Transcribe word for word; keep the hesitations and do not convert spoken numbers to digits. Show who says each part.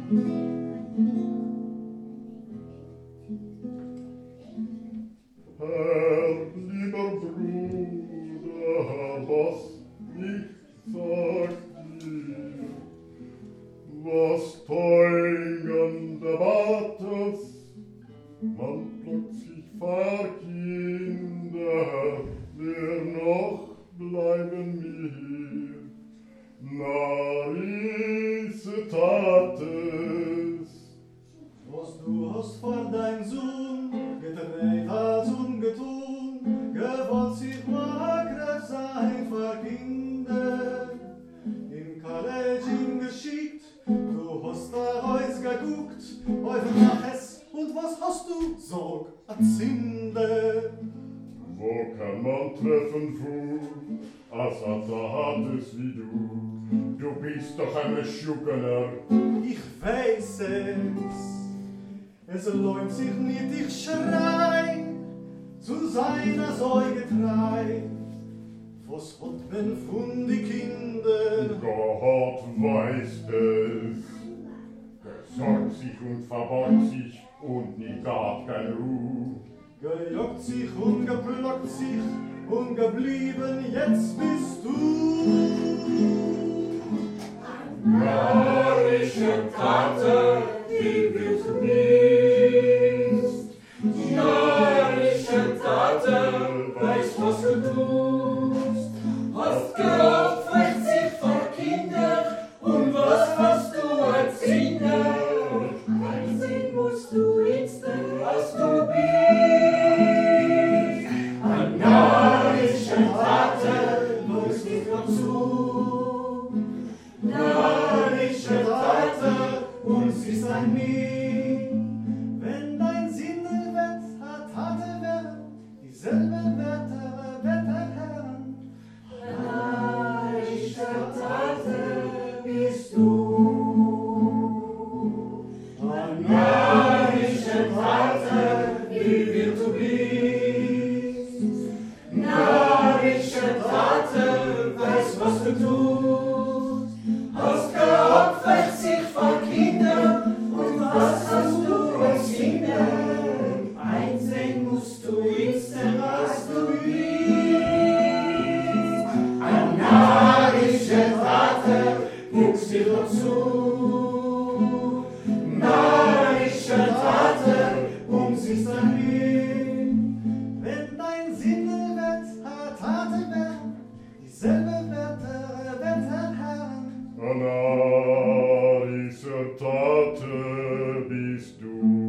Speaker 1: Herr, lieber Bruder, was ich sag dir, was teugen erwartet, man plockt sich Pfarrkinder, wer noch bleiben mir, Narisse Tates.
Speaker 2: Was du hast vor dein Sohn gedreht als ungetun, gewollt sich magre sein vor Kinder, in Kollegien geschickt, du hast da Reus geguckt, auf Naches, und was hast du? Sorg a Zinde.
Speaker 1: Wo kann man treffen, Fu, als hat es wie du? Du bist doch ein Schuggener.
Speaker 2: Ich weiß es, es lohnt sich nicht, ich schrei, zu seiner Säuge trei. Was hat man von die Kinder?
Speaker 1: Gott weiß es. Gesorgt sich und verborgt sich und nie gab kein Ruh.
Speaker 2: Gejockt sich und geplockt sich und geblieben, jetzt bist du.
Speaker 3: Narrische Tate, wie du bist. Narrische Tate, weißt was du tust. Hast geopfert sich vor Kinder, und was hast du als Kinder? Einsehen musst du jetzt, was du bist. Ein narrische Tate, muss dich noch zu. Narrische Tate, uns ist ein Nie.
Speaker 2: Wenn dein Sinne wird, hat Tate werden, dieselbe Werte, Wette Herren.
Speaker 3: Narrische Tate bist du. Ein narrische Tate, wie wir du bist. Narrische Tate, weiß was du tust. Hast geopfert sich vor Kindern, und was hast du als Kinder? Einsehen musst du wissen, was du bist. Ein narrische Tate wuchs dir doch zu. Narrische Tate, uns ist ein Lied.
Speaker 2: Wenn dein Sinne wird, hat Tate werden, dieselbe Werte, Wette Herren.
Speaker 1: Narrische Tate bist du.